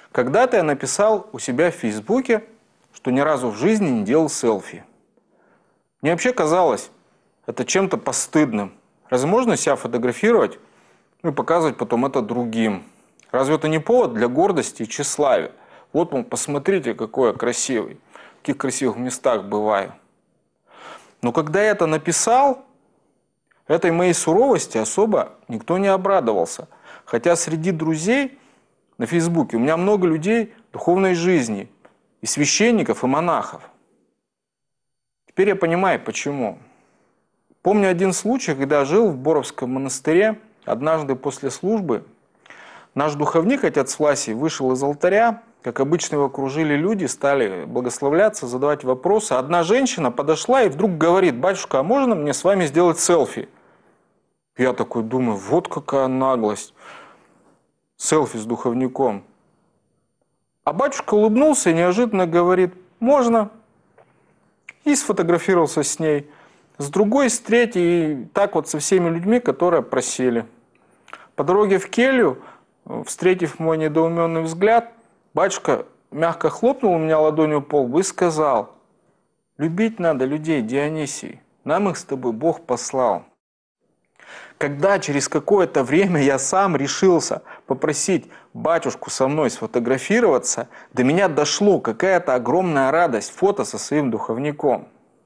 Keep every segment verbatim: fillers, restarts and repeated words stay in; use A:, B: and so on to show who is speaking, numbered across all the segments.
A: Когда-то я написал у себя в Фейсбуке, что ни разу в жизни не делал селфи. Мне вообще казалось это чем-то постыдным. Разве можно себя фотографировать, ну и показывать потом это другим? Разве это не повод для гордости и тщеславия? Вот, мол, посмотрите, какой я красивый, в каких красивых местах бываю. Но когда я это написал, этой моей суровости особо никто не обрадовался. Хотя среди друзей на Фейсбуке у меня много людей духовной жизни, и священников, и монахов. Теперь я понимаю, почему. Помню один случай, когда жил в Боровском монастыре. Однажды после службы наш духовник, отец Власий, вышел из алтаря. Как обычно, его окружили люди, стали благословляться, задавать вопросы. Одна женщина подошла и вдруг говорит: «Батюшка, а можно мне с вами сделать селфи?» Я такой думаю, вот какая наглость. Селфи с духовником. А батюшка улыбнулся и неожиданно говорит: «Можно». И сфотографировался с ней. С другой, с третьей, и так вот со всеми людьми, которые просили. По дороге в келью, встретив мой недоуменный взгляд, батюшка мягко хлопнул у меня ладонью по лбу и сказал: «Любить надо людей, Дионисий, нам их с тобой Бог послал». Когда через какое-то время я сам решился попросить батюшку со мной сфотографироваться, до меня дошло какая-то огромная радость фото со своим духовником.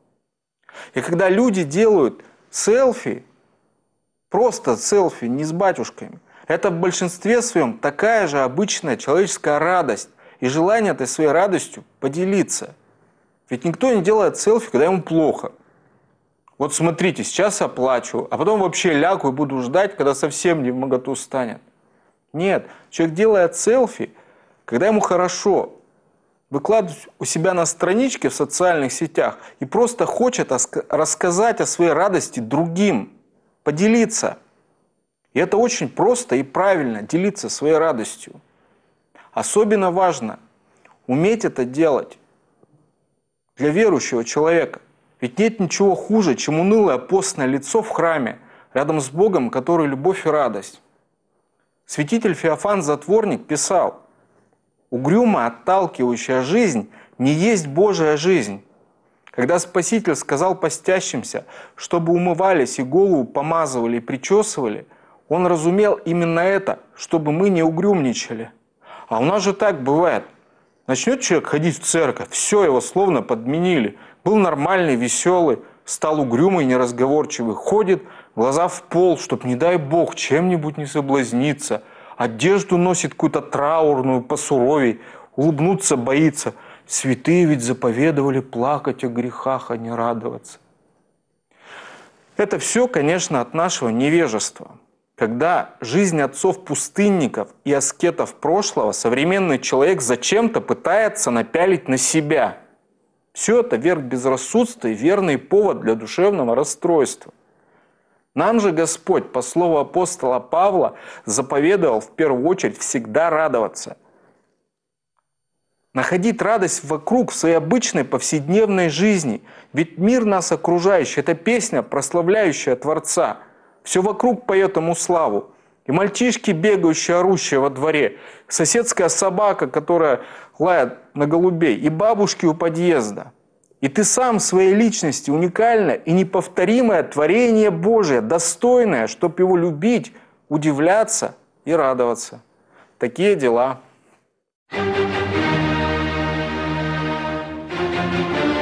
A: И когда люди делают селфи, просто селфи, не с батюшками, это в большинстве своем такая же обычная человеческая радость и желание этой своей радостью поделиться. Ведь никто не делает селфи, когда ему плохо. Вот смотрите, сейчас я плачу, а потом вообще лягу и буду ждать, когда совсем не вмоготу станет. Нет, человек делает селфи, когда ему хорошо, выкладывает у себя на страничке в социальных сетях и просто хочет рассказать о своей радости другим, поделиться. И это очень просто и правильно, делиться своей радостью. Особенно важно уметь это делать для верующего человека. Ведь нет ничего хуже, чем унылое постное лицо в храме, рядом с Богом, который любовь и радость. Святитель Феофан Затворник писал: «Угрюмо отталкивающая жизнь не есть Божия жизнь». Когда Спаситель сказал постящимся, чтобы умывались и голову помазывали и причесывали, он разумел именно это, чтобы мы не угрюмничали. А у нас же так бывает. Начнет человек ходить в церковь, все, его словно подменили. Был нормальный, веселый, стал угрюмый, неразговорчивый. Ходит, глаза в пол, чтоб, не дай Бог, чем-нибудь не соблазниться. Одежду носит какую-то траурную, посуровей. Улыбнуться боится. Святые ведь заповедовали плакать о грехах, а не радоваться. Это все, конечно, от нашего невежества. Когда жизнь отцов-пустынников и аскетов прошлого современный человек зачем-то пытается напялить на себя. Все это верх безрассудства и верный повод для душевного расстройства. Нам же Господь, по слову апостола Павла, заповедовал в первую очередь всегда радоваться. Находить радость вокруг в своей обычной повседневной жизни. Ведь мир нас окружающий – это песня, прославляющая Творца. Все вокруг поет ему славу. И мальчишки, бегающие, орущие во дворе, соседская собака, которая лает на голубей, и бабушки у подъезда. И ты сам в своей личности уникальное и неповторимое творение Божие, достойное, чтобы его любить, удивляться и радоваться. Такие дела.
B: Thank you.